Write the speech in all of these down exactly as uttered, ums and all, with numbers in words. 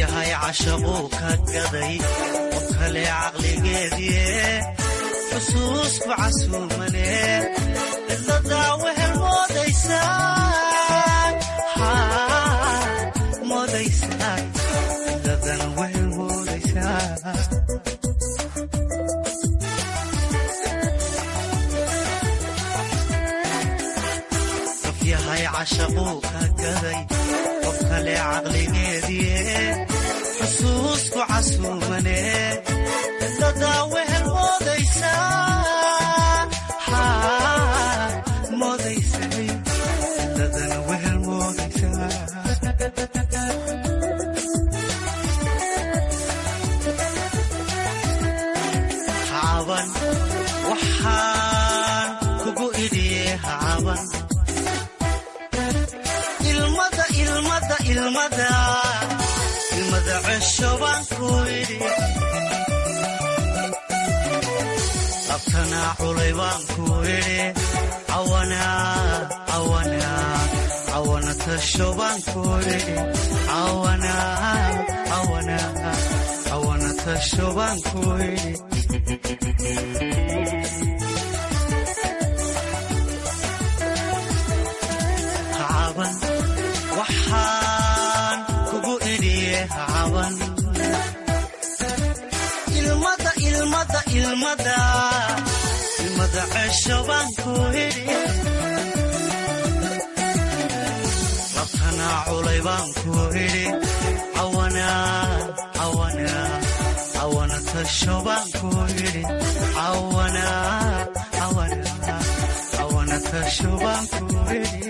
yahay cashaquu ka gaday qof kale caqligeedii xusuusku casuumane cidladaa wehel moodaysaa moodaysaa cidladan wehel moodaysaa qof yahay cashaquu ka gaday qof kale caqligeedii xusuusku casuumane cidladaa wehel moodaysaa moodaysaa cidladan wehel moodaysaa hacaban waxaan kugu idhiye hacaban ilmada ilmada ilmada ilmada cesho baan ku idhi abtanaa culay baan ku idhi cawanaa cawanaa cawana tasho baan ku idhi cawanaa cawanaa cawana tasho baan ku idhi hacaban waxaan kugu idhiye hacaban ilmada ilmada ilmada ilmada cesho baan ku idhi labtanaa culay baan ku idhi cawanaa cawanaa cawana tasho baan ku idhi cawanaa cawanaa cawana tasho baan ku idhi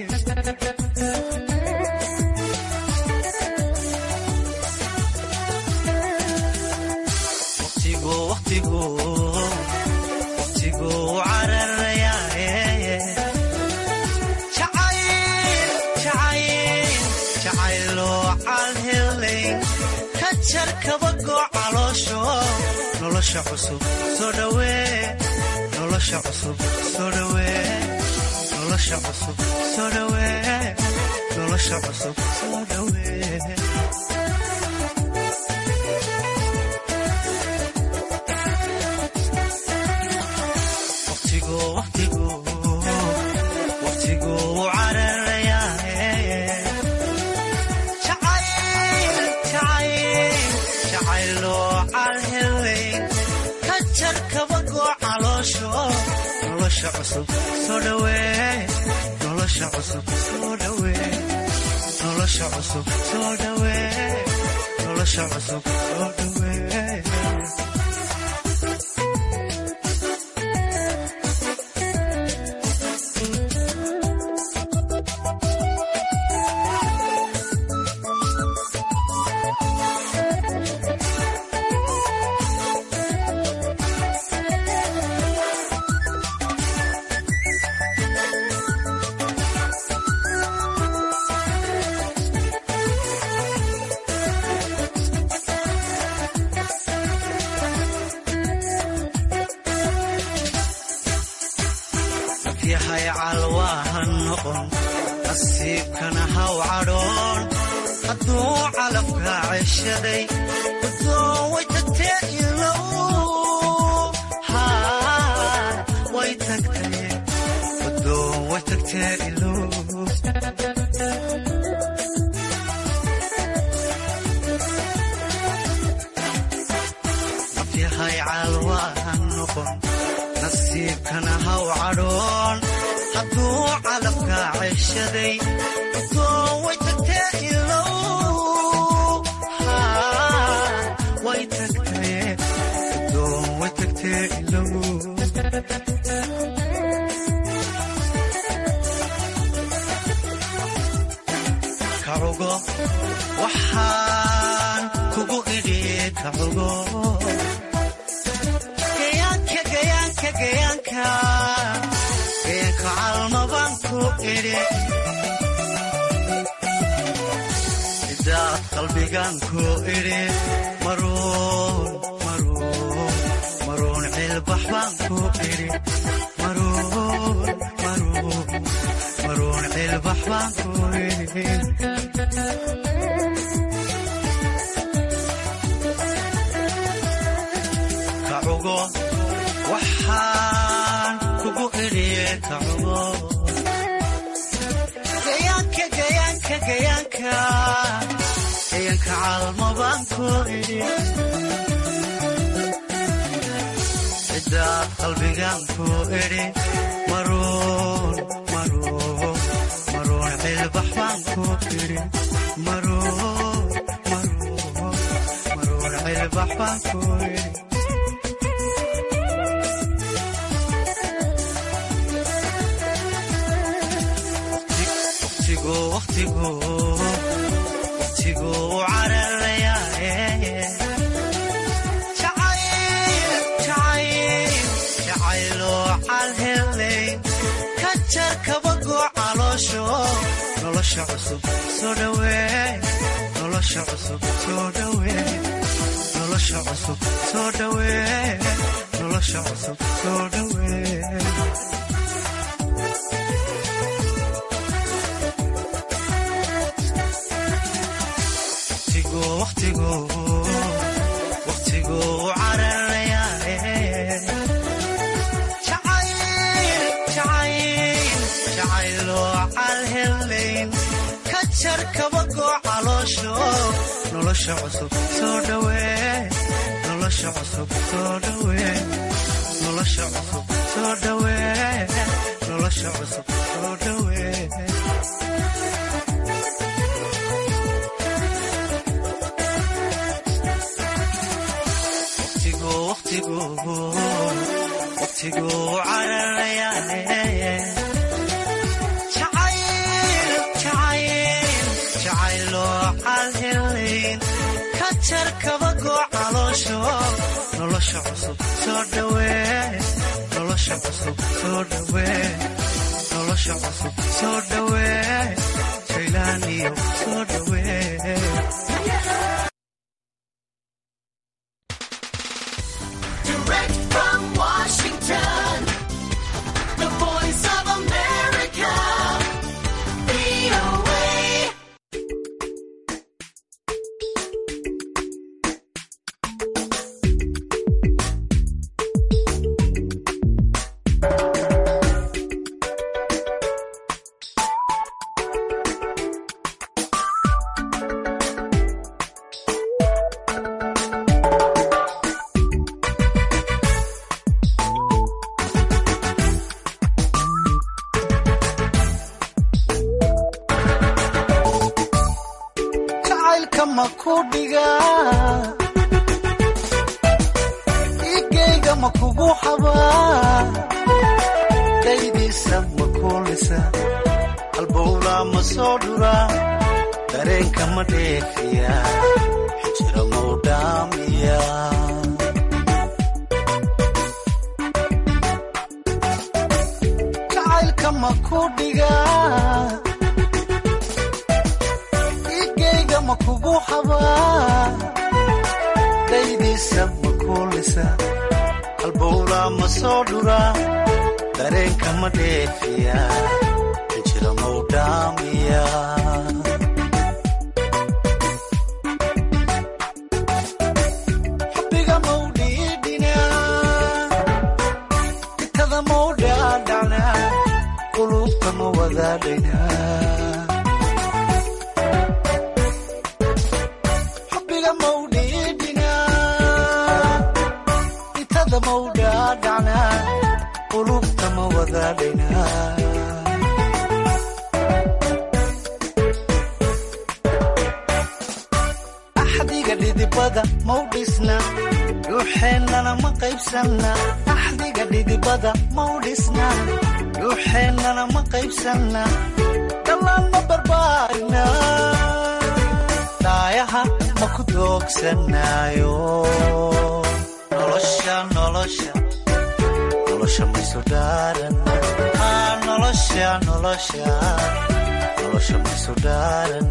jarkabagoo caloosho nolosha cusub soo dhawee nolosha cusub soo dhawee nolosha cusub soo dhawee nolosha cusub soo dhawee waqtigu waqtigu waqtigu cararayaaye jarkabagoo caloosho nolosha cusub soo dhawee nolosha cusub soo dhawee nolosha cusub soo dhawee nolosha cusub soo dhawee yahay calwaaha noqon nasiibkana haw cadhoon hadduu calafka ceshaday wadoon way tagtee ilow way tagtee wadoon way tagtee ilow yahay calwaaha noqon nasiibkana haw cadhoon hadduu calafka ceshaday wadoon way tagtee ilow way tagtee wadoon way tagtee ilow kacugo waxaan kugu idhiye kacugo gayaanka gayaanka calma baan ku idhi idaad qalbigaan ku idhi maruun maruun maruun cilbax baan ku idhi maruun maruun maruun cilbax baan ku idhi gayanka gayanka calma baan ku idhi cidda qalbigaan ku idhi maruun maruun maruun cilbax baan ku idhi maruun maruun maruun cilbax baan ku idhi waqtigu waqtigu cararayaaye jacayl jacayl jacayloo calhelay ka jar kabagoo caloosho nolosha cusub soo dhawee nolosha cusub soo dhawee nolosha cusub soo dhawee nolosha cusub soo dhawee waqtigu waqtigu cararayaaye jacayl jacayl jacayloo calhelayn ka jar kabagoo caloosho nolosha cusub soo dhawee nolosha cusub soo dhawee nolosha cusub soo dhawee nolosha cusub soo dhawee waqtigu cararayaaye jacayl jacayl jacayloo calhelayn ka jar kabagoo caloosho nolosha cusub soo dhawee nolosha cusub soo dhawee nolosha cusub soo dhawee jaylaaniyo soo dhawee igayga ma kugu xabaa daydiisa ma kuulisa halbowla ma soo dhuraa dareenka ma dheefiya xijira mau dhaamiya jacaylka ma ku dhigaa igayga ma kugu xabaa daydiisa ma kuulisa halbowla ma soo dhuraa dareenka ma dheefiya xijira mau dhaamiya xubbiga mau dhiidhinaa itada mau dhaadhacnaa qulubta ma wadaadhaynaa qulubta ma wadaadhaynaa axdiga dhidibada mau dhisna dhuuxeennana ma qaybsanna axdiga dhidibada mau dhisna dhuuxeennana ma qaybsanna dhallaan ma barbaarina daayaha ma ku doogsanaayo nolosha nolosha nolosha mayso dhaaran ah nolosha nolosha nolosha mayso dhaaran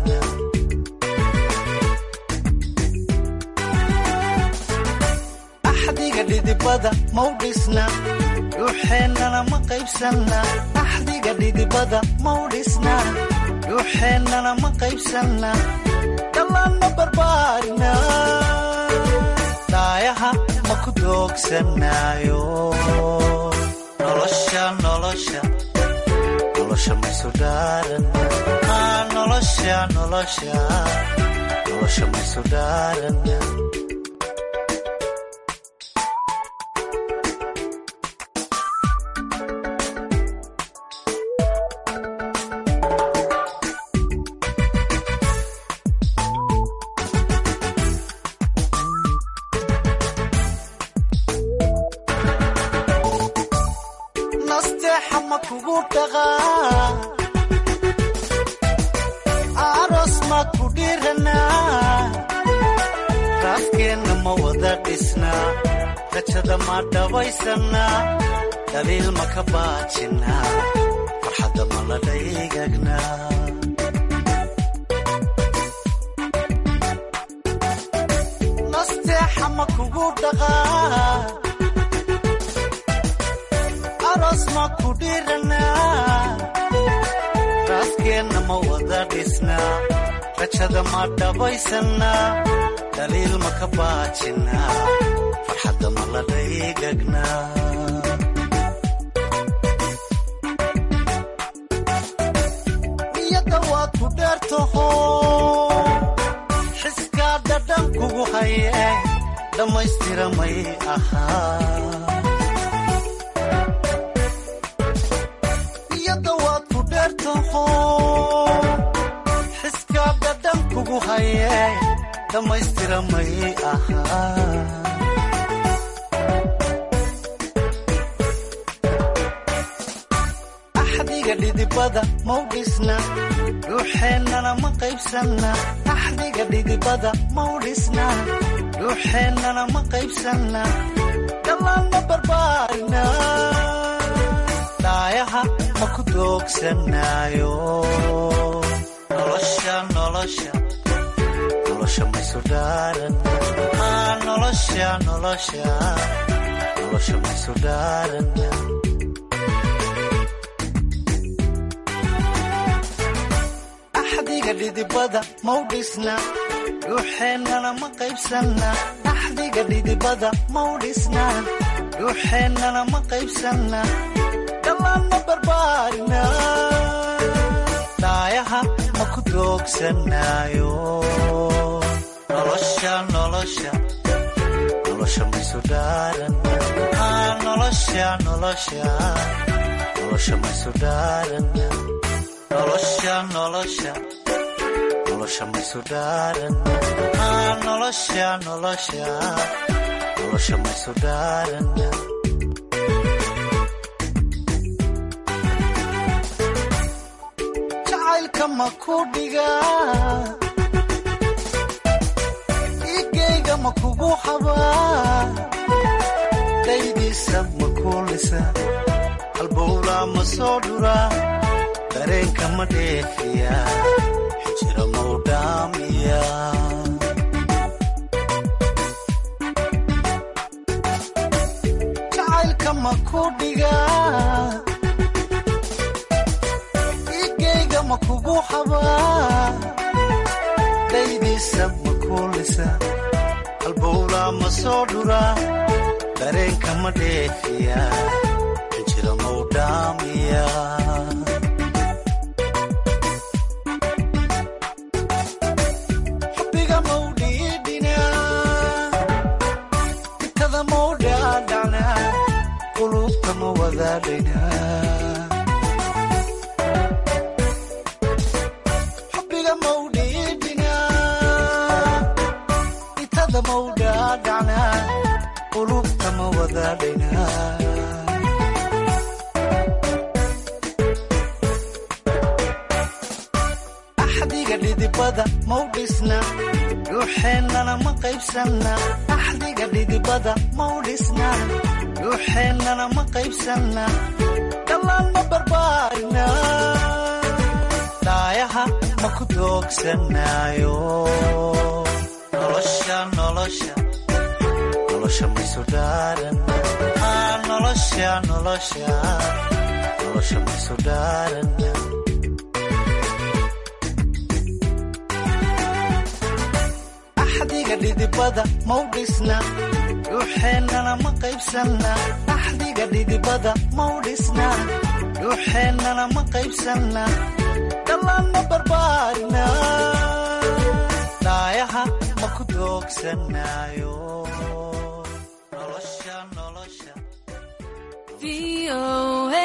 axdiga dhidibada mau dhisna dhuuxeennana ma qaybsanna axdiga dhidibada mau dhisna dhuuxeennana ma qaybsanna dhallaan ma barbaarina daayaha ma ku doogsanaayo nolosha nolosha nolosha mayso dhaaran ah nolosha nolosha nolosha nolosha maysu dhaarana rajada ma dhawaysana daliil ma ka baajina farxadda ma la dhaygagna nasteexa ma kugu dhaqaa aroos ma ku dhirana raaskeenna ma wada dhisna rajada ma dhawaysana daliil ma ka baajina farxadda ma la dhaygagna niyadda waad ku dheertaho xiskaa dhadhan kugu haye dhammaystira may ahaa niyadda waad ku dheertaho xiskaa dhadhan kugu haye dhammaystira may ahaa axdiga dhidibada mau dhisna dhuuxeennana ma qaybsanna axdiga dhidibada mau dhisna dhuuxeennana ma qaybsanna dhallaanna barbaarina dhaayaha ma ku doogsanaayo nolosha nolosha nolosha maysu dhaarana nolosha nolosha nolosha maysu dhaarana axdiga dhidibada mau dhisna dhuuxeennana ma qaybsanna axdiga dhidibada mau dhisna dhuuxeennana ma qaybsanna dhallaanna barbaarina dhaayaha ma ku doogsanaayo nolosha nolosha nolosha maysu dhaarana nolosha nolosha nolosha maysu dhaarana nolosha nolosha nolosha maysu dhaarana nolosha nolosha nolosha maysu dhaarana jacaylka ma ku dhigaa igayga ma kugu habaa daydiisa ma kuulisa halbowlaa ma soo dhuraa dareenka ma dheefiya xijira mau dhaamiya jacaylka ma ku dhigaa igayga ma kugu habaa daydiisa ma kuulisa halbowlaa ma soo dhuraa dareenka ma dheefiya xijira mau dhaamiya xubbiga mau dhiidhinaa itada mau dhaadhacnaa qulubta ma wadaadhaynaa axdiga dhidibada mau dhisna dhuuxeennana ma qaybsanna axdiga dhidibada mau dhisna dhuuxeennana ma qaybsanna dhallaanna barbaarina dhaayaha ma ku doogsanaayo nolosha nolosha nolosha maysu dhaarana nolosha nolosha nolosha maysu dhaarana axdiga dhidibada mau dhisna dhuuxeennana ma qaybsanna axdiga dhidibada mau dhisna dhuuxeennana ma qaybsanna dhallaanna barbaarina higsanayo nolosha nolosha V O A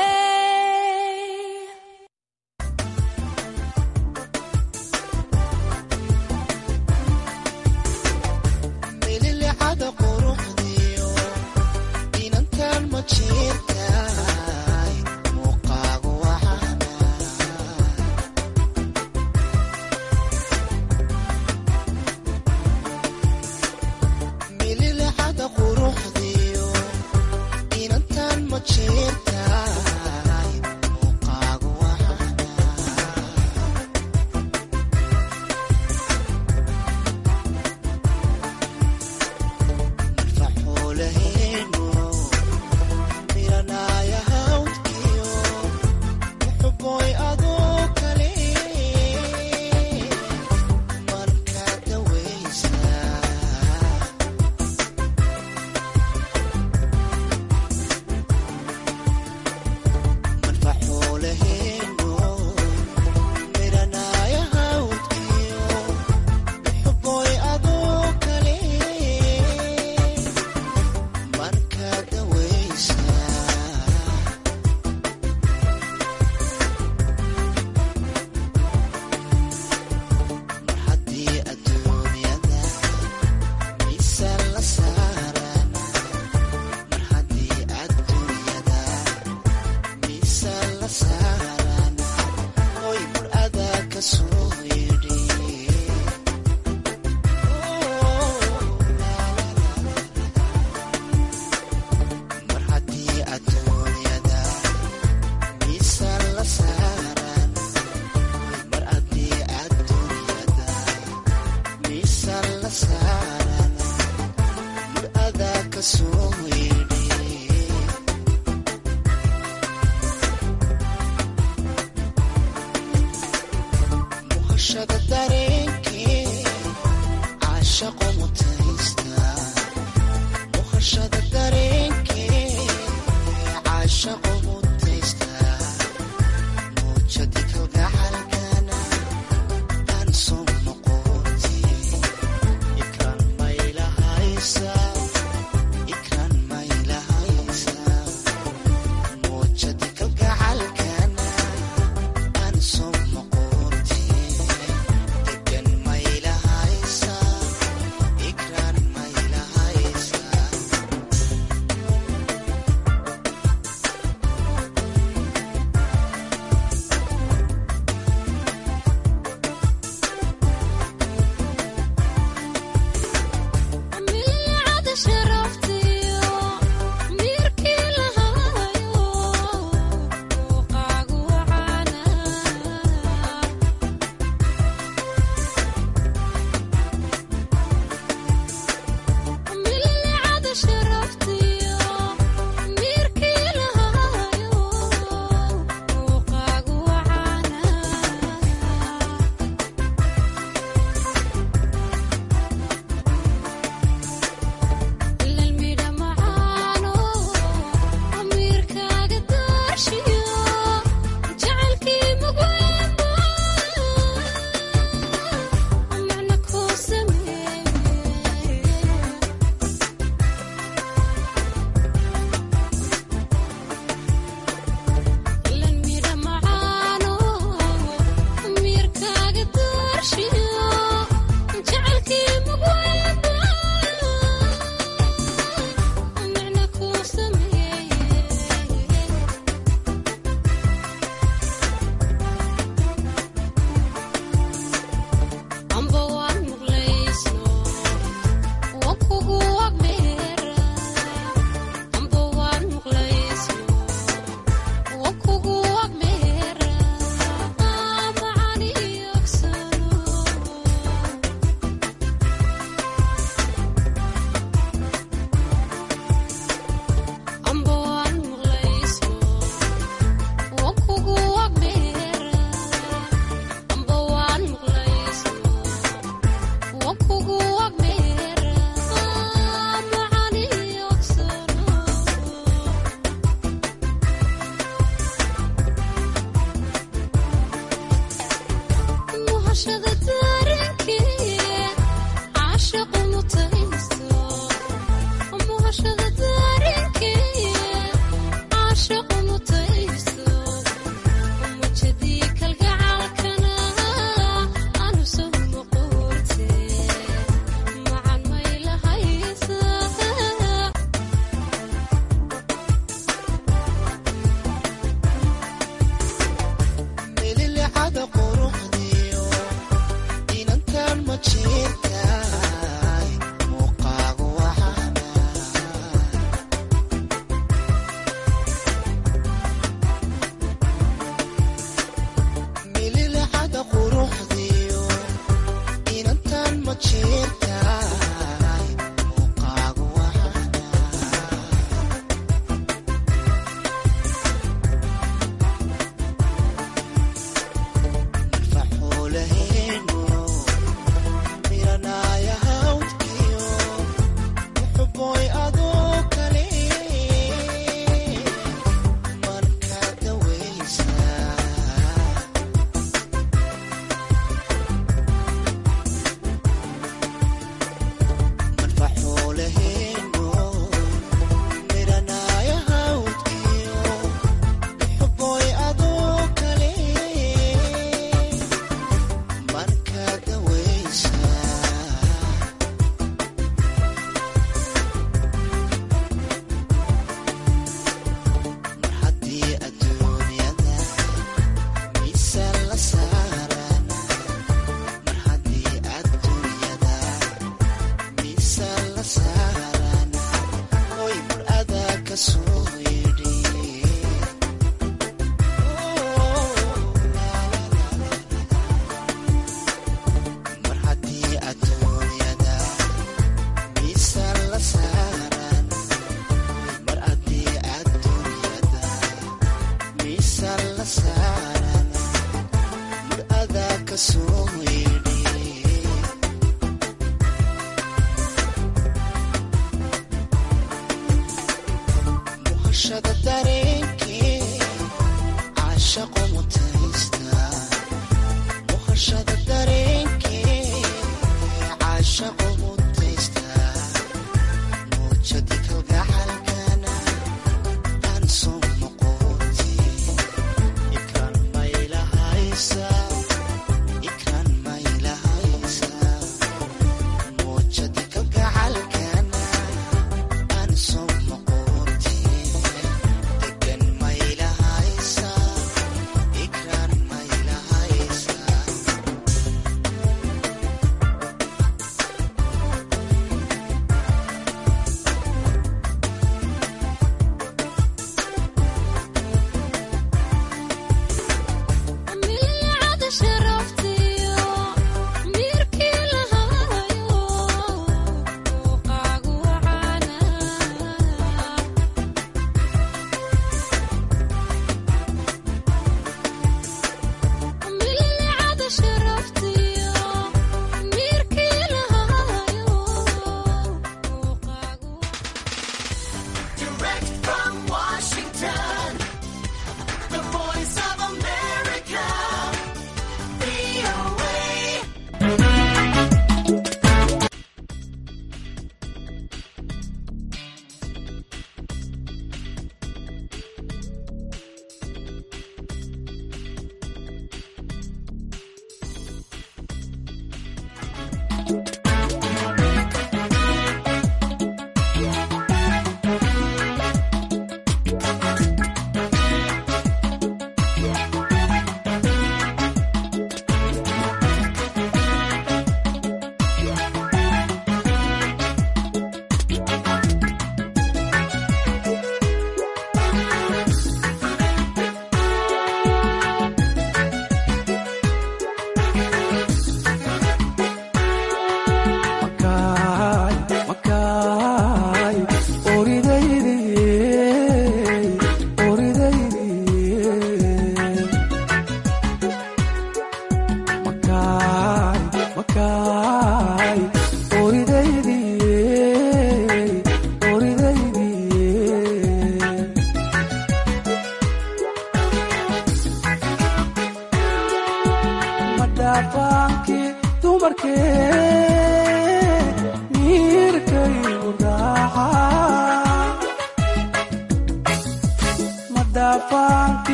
عاشق مطير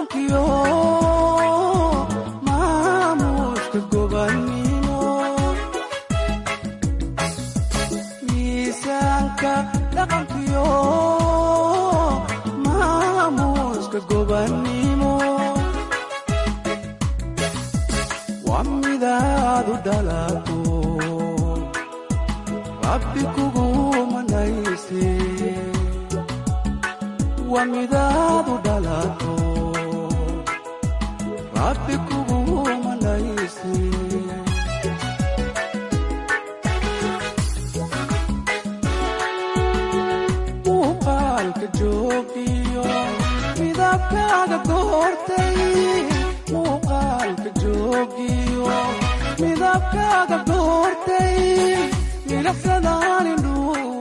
dhaqankiyo maamuuska gobannimo miisaanka dhaqankiyo maamuuska gobannimo waa midaadu dhalato rabbi kugu manayse waa midaadu dhalato rabbi kugu manayse muuqaalka joogiyo midabkaaga doortay muuqaalka joogiyo midabkaaga doortay milicsadaan indhuu